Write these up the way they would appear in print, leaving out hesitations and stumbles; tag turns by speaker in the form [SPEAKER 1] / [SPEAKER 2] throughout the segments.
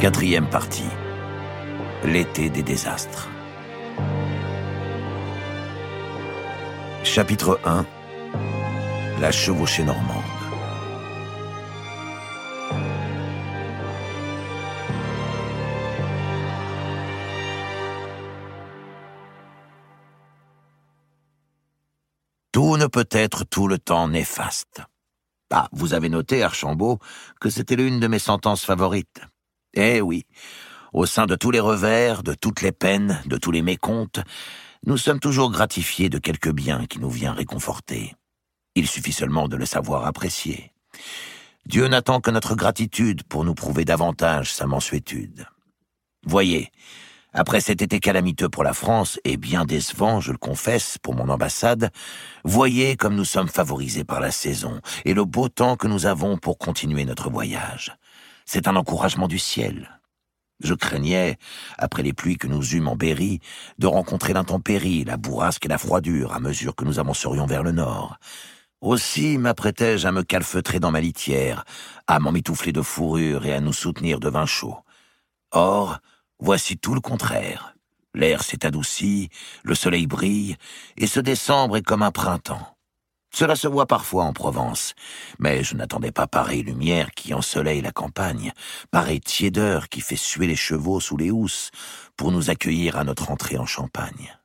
[SPEAKER 1] Quatrième partie. L'été des désastres. Chapitre 1. La chevauchée normande. Tout ne peut être tout le temps néfaste. Ah, vous avez noté, Archambault, que c'était l'une de mes sentences favorites. Eh oui, au sein de tous les revers, de toutes les peines, de tous les mécomptes, nous sommes toujours gratifiés de quelque bien qui nous vient réconforter. Il suffit seulement de le savoir apprécier. Dieu n'attend que notre gratitude pour nous prouver davantage sa mansuétude. Voyez, après cet été calamiteux pour la France, et bien décevant, je le confesse, pour mon ambassade, voyez comme nous sommes favorisés par la saison et le beau temps que nous avons pour continuer notre voyage. C'est un encouragement du ciel. Je craignais, après les pluies que nous eûmes en Berry, de rencontrer l'intempérie, la bourrasque et la froidure à mesure que nous avancerions vers le nord. Aussi m'apprêtais-je à me calfeutrer dans ma litière, à m'emmitoufler de fourrure et à nous soutenir de vin chaud. Or, voici tout le contraire. L'air s'est adouci, le soleil brille, et ce décembre est comme un printemps. Cela se voit parfois en Provence, mais je n'attendais pas pareille lumière qui ensoleille la campagne, pareille tiédeur qui fait suer les chevaux sous les housses pour nous accueillir à notre entrée en Champagne.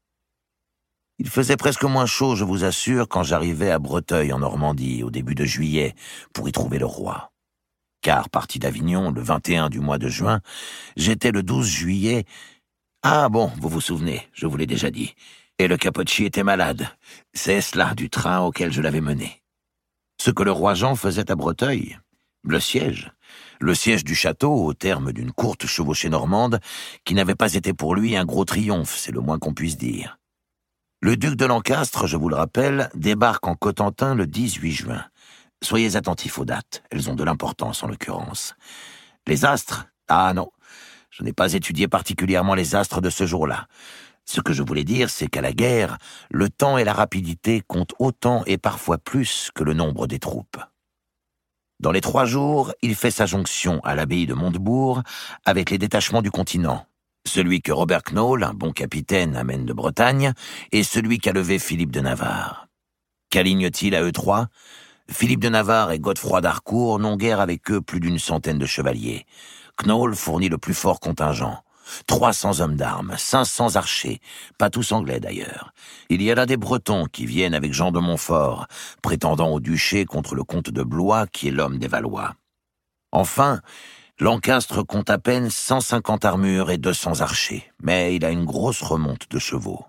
[SPEAKER 1] Il faisait presque moins chaud, je vous assure, quand j'arrivais à Breteuil en Normandie au début de juillet pour y trouver le roi. Car, parti d'Avignon le 21 du mois de juin, j'étais le 12 juillet... Ah bon, vous vous souvenez, je vous l'ai déjà dit. Et le Capocci était malade. C'est cela du train auquel je l'avais mené. Ce que le roi Jean faisait à Breteuil, le siège du château au terme d'une courte chevauchée normande qui n'avait pas été pour lui un gros triomphe, c'est le moins qu'on puisse dire. Le duc de Lancastre, je vous le rappelle, débarque en Cotentin le 18 juin. Soyez attentifs aux dates, elles ont de l'importance en l'occurrence. Les astres? Ah non, je n'ai pas étudié particulièrement les astres de ce jour-là. Ce que je voulais dire, c'est qu'à la guerre, le temps et la rapidité comptent autant et parfois plus que le nombre des troupes. Dans les 3 jours, il fait sa jonction à l'abbaye de Montebourg avec les détachements du continent. Celui que Robert Knoll, un bon capitaine, amène de Bretagne, et celui qu'a levé Philippe de Navarre. Qu'aligne-t-il à eux 3 ? Philippe de Navarre et Godefroy d'Harcourt n'ont guère avec eux plus d'une centaine de chevaliers. Knoll fournit le plus fort contingent. 300 hommes d'armes, 500 archers, pas tous anglais d'ailleurs. Il y a là des Bretons qui viennent avec Jean de Montfort, prétendant au duché contre le comte de Blois qui est l'homme des Valois. Enfin, Lancastre compte à peine 150 armures et 200 archers, mais il a une grosse remonte de chevaux.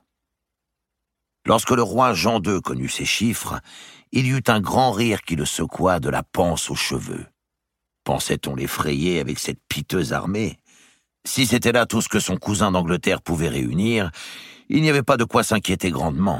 [SPEAKER 1] Lorsque le roi Jean II connut ces chiffres, il y eut un grand rire qui le secoua de la panse aux cheveux. Pensait-on l'effrayer avec cette piteuse armée ? Si c'était là tout ce que son cousin d'Angleterre pouvait réunir, il n'y avait pas de quoi s'inquiéter grandement.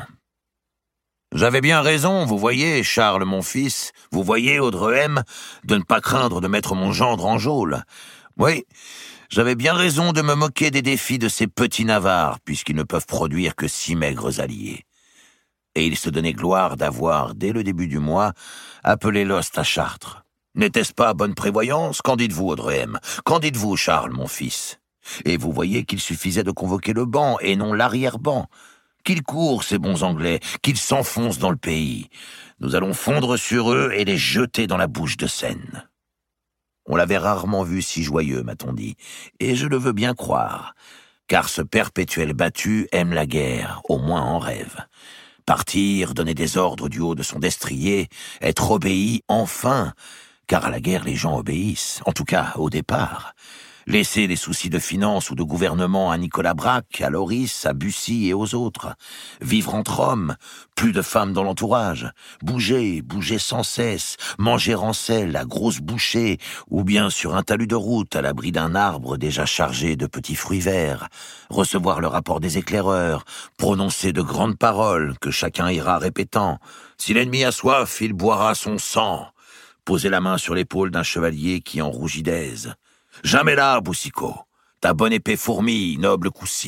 [SPEAKER 1] J'avais bien raison, vous voyez, Charles, mon fils, vous voyez, Audrehem, de ne pas craindre de mettre mon gendre en geôle. Oui, j'avais bien raison de me moquer des défis de ces petits Navarres, puisqu'ils ne peuvent produire que si maigres alliés. Et il se donnait gloire d'avoir, dès le début du mois, appelé Lost à Chartres. N'était-ce pas bonne prévoyance? Qu'en dites-vous, Audrehem? Qu'en dites-vous, Charles, mon fils? Et vous voyez qu'il suffisait de convoquer le banc, et non l'arrière-banc. Qu'ils courent, ces bons Anglais, qu'ils s'enfoncent dans le pays. Nous allons fondre sur eux et les jeter dans la bouche de Seine. On l'avait rarement vu si joyeux, m'a-t-on dit, et je le veux bien croire, car ce perpétuel battu aime la guerre, au moins en rêve. Partir, donner des ordres du haut de son destrier, être obéi, enfin... Car à la guerre, les gens obéissent, en tout cas au départ. Laisser les soucis de finance ou de gouvernement à Nicolas Braque, à Loris, à Bussy et aux autres. Vivre entre hommes, plus de femmes dans l'entourage. Bouger sans cesse, manger en selle, à grosses bouchées, ou bien sur un talus de route, à l'abri d'un arbre déjà chargé de petits fruits verts. Recevoir le rapport des éclaireurs, prononcer de grandes paroles que chacun ira répétant. Si l'ennemi a soif, il boira son sang. Poser la main sur l'épaule d'un chevalier qui en rougit d'aise. « Jamais là, Boucicaut, ta bonne épée fourmille, noble Coucy. »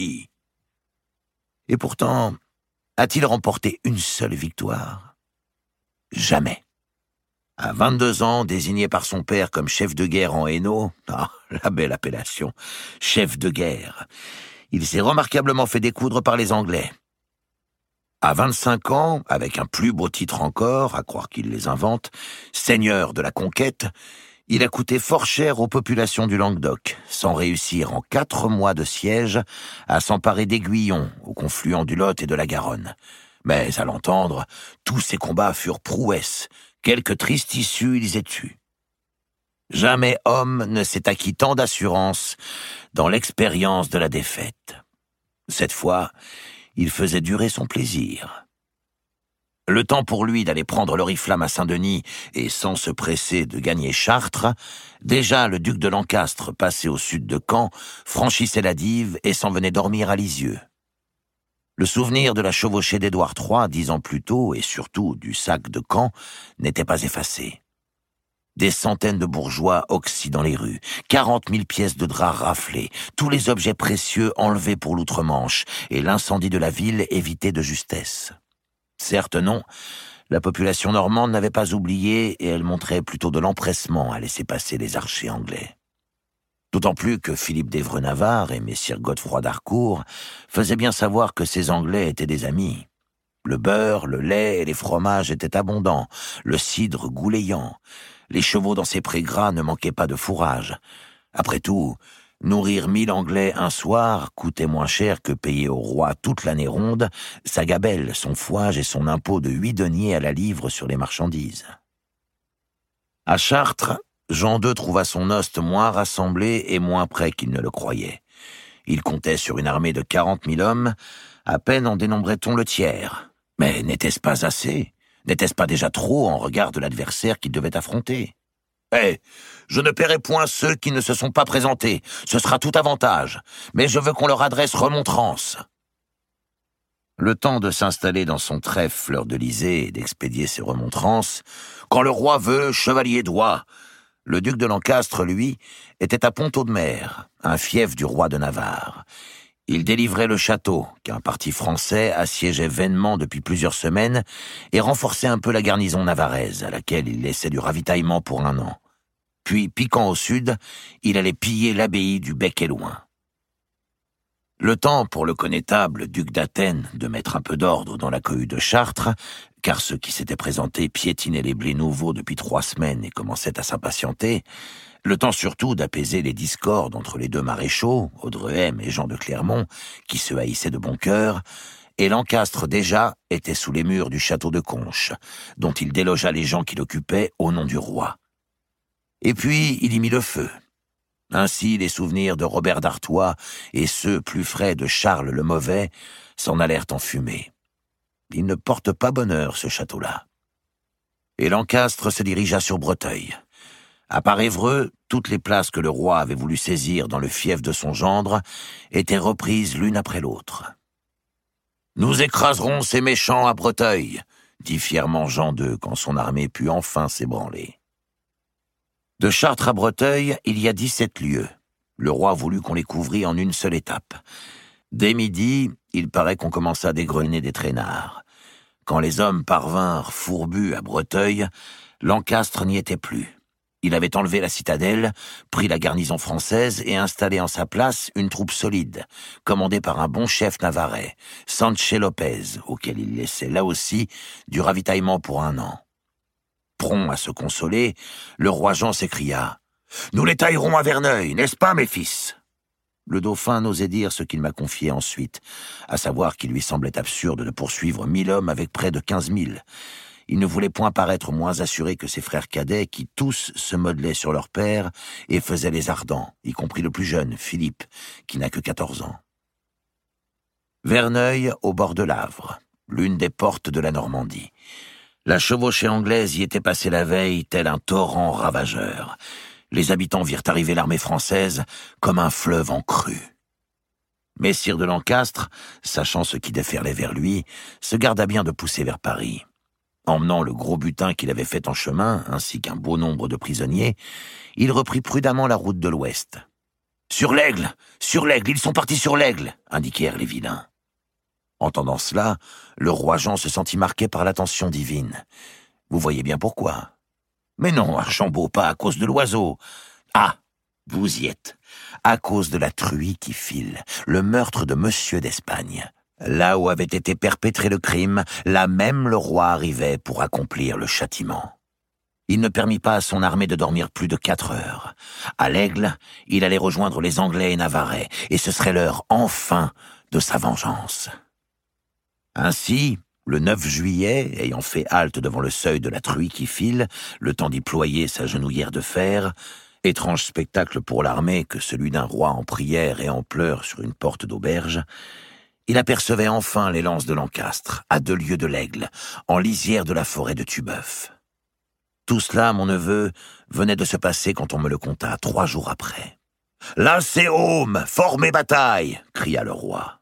[SPEAKER 1] Et pourtant, a-t-il remporté une seule victoire? Jamais. À 22 ans, désigné par son père comme chef de guerre en Hainaut, la belle appellation, chef de guerre, il s'est remarquablement fait découdre par les Anglais. À 25 ans, avec un plus beau titre encore, à croire qu'il les invente, seigneur de la conquête, il a coûté fort cher aux populations du Languedoc, sans réussir en 4 mois de siège à s'emparer d'Aiguillon, au confluent du Lot et de la Garonne. Mais à l'entendre, tous ces combats furent prouesses, quelque triste issue ils aient eue. Jamais homme ne s'est acquis tant d'assurance dans l'expérience de la défaite. Cette fois, il faisait durer son plaisir. Le temps pour lui d'aller prendre l'oriflamme à Saint-Denis et sans se presser de gagner Chartres, déjà le duc de Lancastre, passé au sud de Caen, franchissait la Dive et s'en venait dormir à Lisieux. Le souvenir de la chevauchée d'Édouard III 10 ans plus tôt, et surtout du sac de Caen, n'était pas effacé. Des centaines de bourgeois oxy dans les rues, 40 000 pièces de drap raflées, tous les objets précieux enlevés pour l'outre-Manche, et l'incendie de la ville évité de justesse. Certes non, la population normande n'avait pas oublié, et elle montrait plutôt de l'empressement à laisser passer les archers anglais. D'autant plus que Philippe d'Évreux-Navarre et messire Godefroy d'Harcourt faisaient bien savoir que ces Anglais étaient des amis. Le beurre, le lait et les fromages étaient abondants, le cidre goulayant. Les chevaux dans ces prés gras ne manquaient pas de fourrage. Après tout, nourrir 1000 Anglais un soir coûtait moins cher que payer au roi toute l'année ronde sa gabelle, son fouage et son impôt de 8 deniers à la livre sur les marchandises. À Chartres, Jean II trouva son hoste moins rassemblé et moins prêt qu'il ne le croyait. Il comptait sur une armée de 40 000 hommes, à peine en dénombrait-on le tiers. Mais n'était-ce pas assez ? N'était-ce pas déjà trop en regard de l'adversaire qu'il devait affronter ? Je ne paierai point ceux qui ne se sont pas présentés, ce sera tout avantage, mais je veux qu'on leur adresse remontrance. Le temps de s'installer dans son trèfle fleur-de-lysée et d'expédier ses remontrances, quand le roi veut, chevalier doit. Le duc de Lancastre, lui, était à Pont-Audemer, un fief du roi de Navarre. Il délivrait le château, qu'un parti français assiégeait vainement depuis plusieurs semaines, et renforçait un peu la garnison navarraise, à laquelle il laissait du ravitaillement pour 1 an. Puis, piquant au sud, il allait piller l'abbaye du Bec-et-Loing. Le temps pour le connétable duc d'Athènes de mettre un peu d'ordre dans la cohue de Chartres, car ceux qui s'étaient présentés piétinaient les blés nouveaux depuis 3 semaines et commençaient à s'impatienter, le temps surtout d'apaiser les discordes entre les 2 maréchaux, Audrehem et Jean de Clermont, qui se haïssaient de bon cœur, et Lancastre déjà était sous les murs du château de Conches, dont il délogea les gens qui l'occupaient au nom du roi. Et puis il y mit le feu. Ainsi, les souvenirs de Robert d'Artois et ceux plus frais de Charles le Mauvais s'en allèrent en fumée. Il ne porte pas bonheur, ce château-là. Et Lancastre se dirigea sur Breteuil. À part Évreux, toutes les places que le roi avait voulu saisir dans le fief de son gendre étaient reprises l'une après l'autre. « Nous écraserons ces méchants à Breteuil », dit fièrement Jean II quand son armée put enfin s'ébranler. De Chartres à Breteuil, il y a 17 lieues. Le roi voulut qu'on les couvrît en une seule étape. Dès midi, il paraît qu'on commença à dégrener des traînards. Quand les hommes parvinrent fourbus à Breteuil, Lancastre n'y était plus. Il avait enlevé la citadelle, pris la garnison française et installé en sa place une troupe solide, commandée par un bon chef navarrais, Sanchez Lopez, auquel il laissait là aussi du ravitaillement pour 1 an. Prompt à se consoler, le roi Jean s'écria « Nous les taillerons à Verneuil, n'est-ce pas, mes fils ?» Le dauphin n'osait dire ce qu'il m'a confié ensuite, à savoir qu'il lui semblait absurde de poursuivre 1000 hommes avec près de 15 000. Il ne voulait point paraître moins assuré que ses frères cadets qui tous se modelaient sur leur père et faisaient les ardents, y compris le plus jeune, Philippe, qui n'a que 14 ans. Verneuil, au bord de l'Avre, l'une des portes de la Normandie. La chevauchée anglaise y était passée la veille, tel un torrent ravageur. Les habitants virent arriver l'armée française comme un fleuve en crue. Messire de Lancastre, sachant ce qui déferlait vers lui, se garda bien de pousser vers Paris. Emmenant le gros butin qu'il avait fait en chemin, ainsi qu'un beau nombre de prisonniers, il reprit prudemment la route de l'Ouest. « Sur l'Aigle, ils sont partis sur l'Aigle !» indiquèrent les vilains. Entendant cela, le roi Jean se sentit marqué par l'attention divine. Vous voyez bien pourquoi. Mais non, Archambault, pas à cause de l'oiseau. Ah, vous y êtes. À cause de la truie qui file, le meurtre de Monsieur d'Espagne. Là où avait été perpétré le crime, là même le roi arrivait pour accomplir le châtiment. Il ne permit pas à son armée de dormir plus de 4 heures. À l'Aigle, il allait rejoindre les Anglais et Navarrais, et ce serait l'heure, enfin, de sa vengeance. Ainsi, le 9 juillet, ayant fait halte devant le seuil de la truie qui file, le temps d'y ployer sa genouillère de fer, étrange spectacle pour l'armée que celui d'un roi en prière et en pleurs sur une porte d'auberge, il apercevait enfin les lances de Lancastre, à 2 lieues de l'Aigle, en lisière de la forêt de Tubeuf. Tout cela, mon neveu, venait de se passer quand on me le conta 3 jours après. « Là, c'est Aume, formez bataille !» cria le roi.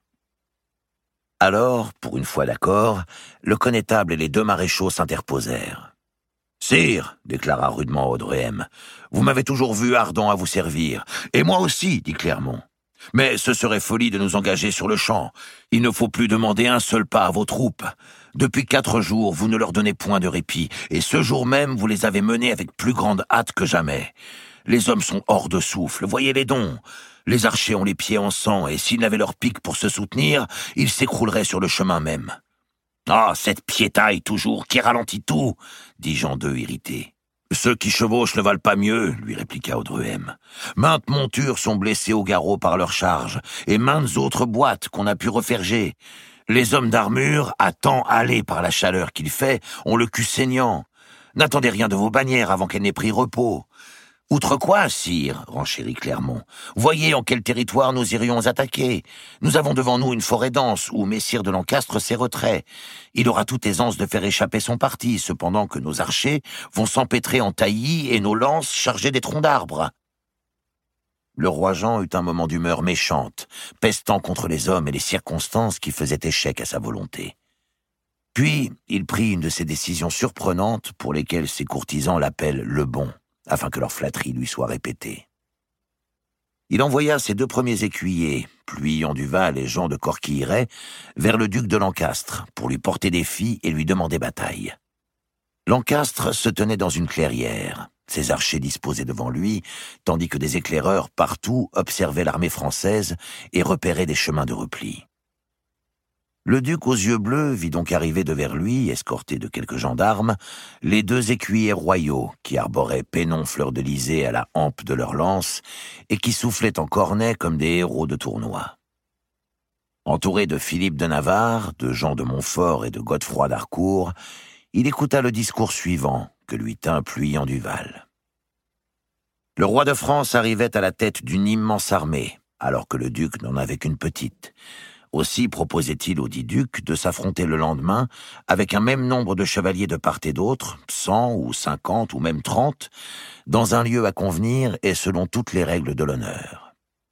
[SPEAKER 1] Alors, pour une fois d'accord, le connétable et les 2 maréchaux s'interposèrent. « Sire, déclara rudement Audruem, vous m'avez toujours vu ardent à vous servir, et moi aussi, dit Clermont. Mais ce serait folie de nous engager sur le champ. Il ne faut plus demander un seul pas à vos troupes. Depuis 4 jours, vous ne leur donnez point de répit, et ce jour même, vous les avez menés avec plus grande hâte que jamais. Les hommes sont hors de souffle, voyez les dons. Les archers ont les pieds en sang, et s'ils n'avaient leur pique pour se soutenir, ils s'écrouleraient sur le chemin même. « Ah, cette piétaille toujours, qui ralentit tout !» dit Jean II irrité. « Ceux qui chevauchent ne valent pas mieux, » lui répliqua Audruem. « Maintes montures sont blessées au garrot par leur charge, et maintes autres boîtes qu'on a pu referger. Les hommes d'armure, à temps allés par la chaleur qu'il fait, ont le cul saignant. N'attendez rien de vos bannières avant qu'elles n'aient pris repos. Outre quoi, sire, renchérit Clermont, voyez en quel territoire nous irions attaquer. Nous avons devant nous une forêt dense où messire de Lancastre ses retraits. Il aura toute aisance de faire échapper son parti, cependant que nos archers vont s'empêtrer en taillis et nos lances chargées des troncs d'arbres. » Le roi Jean eut un moment d'humeur méchante, pestant contre les hommes et les circonstances qui faisaient échec à sa volonté. Puis, il prit une de ces décisions surprenantes pour lesquelles ses courtisans l'appellent le bon, afin que leur flatterie lui soit répétée. Il envoya ses 2 premiers écuyers, Pluillon Duval et Jean de Corquilleret, vers le duc de Lancastre, pour lui porter défi et lui demander bataille. Lancastre se tenait dans une clairière, ses archers disposés devant lui, tandis que des éclaireurs partout observaient l'armée française et repéraient des chemins de repli. Le duc aux yeux bleus vit donc arriver devers lui, escorté de quelques gendarmes, les 2 écuyers royaux qui arboraient pennon fleur-de-lysée à la hampe de leurs lances et qui soufflaient en cornet comme des héros de tournoi. Entouré de Philippe de Navarre, de Jean de Montfort et de Godefroy d'Harcourt, il écouta le discours suivant que lui tint Pluillon Duval. Le roi de France arrivait à la tête d'une immense armée, alors que le duc n'en avait qu'une petite. Aussi proposait-il au dit duc de s'affronter le lendemain avec un même nombre de chevaliers de part et d'autre, 100 ou 50 ou même 30, dans un lieu à convenir et selon toutes les règles de l'honneur.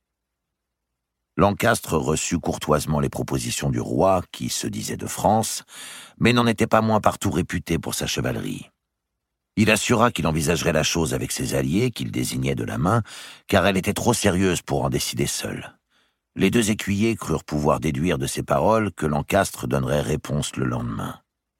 [SPEAKER 1] Lancastre reçut courtoisement les propositions du roi, qui se disait de France, mais n'en était pas moins partout réputé pour sa chevalerie. Il assura qu'il envisagerait la chose avec ses alliés, qu'il désignait de la main, car elle était trop sérieuse pour en décider seul. Les 2 écuyers crurent pouvoir déduire de ces paroles que Lancastre donnerait réponse le lendemain.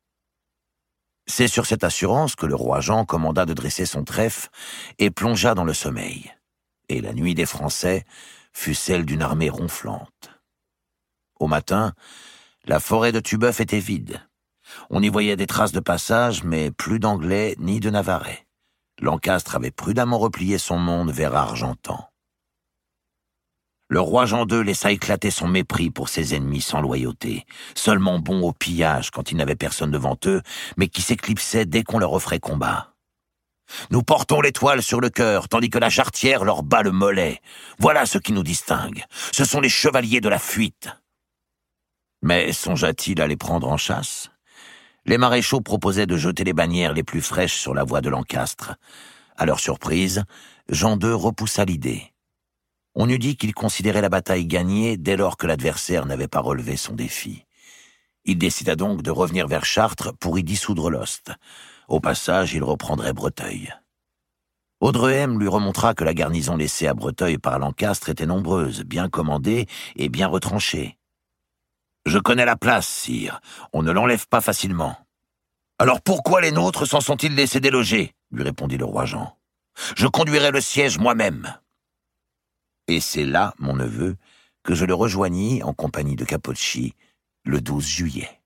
[SPEAKER 1] C'est sur cette assurance que le roi Jean commanda de dresser son trèfle et plongea dans le sommeil. Et la nuit des Français fut celle d'une armée ronflante. Au matin, la forêt de Tubeuf était vide. On y voyait des traces de passage, mais plus d'Anglais ni de Navarrais. Lancastre avait prudemment replié son monde vers Argentan. Le roi Jean II laissa éclater son mépris pour ses ennemis sans loyauté, seulement bons au pillage quand il n'avait personne devant eux, mais qui s'éclipsaient dès qu'on leur offrait combat. « Nous portons l'étoile sur le cœur, tandis que la jarretière leur bat le mollet. Voilà ce qui nous distingue. Ce sont les chevaliers de la fuite. » Mais songea-t-il à les prendre en chasse ? Les maréchaux proposaient de jeter les bannières les plus fraîches sur la voie de Lancastre. À leur surprise, Jean II repoussa l'idée. On eût dit qu'il considérait la bataille gagnée dès lors que l'adversaire n'avait pas relevé son défi. Il décida donc de revenir vers Chartres pour y dissoudre l'Ost. Au passage, il reprendrait Breteuil. Audruem lui remontra que la garnison laissée à Breteuil par Lancastre était nombreuse, bien commandée et bien retranchée. « Je connais la place, sire. On ne l'enlève pas facilement. »« Alors pourquoi les nôtres s'en sont-ils laissés déloger ?» lui répondit le roi Jean. « Je conduirai le siège moi-même. » Et c'est là, mon neveu, que je le rejoignis en compagnie de Capocci le 12 juillet.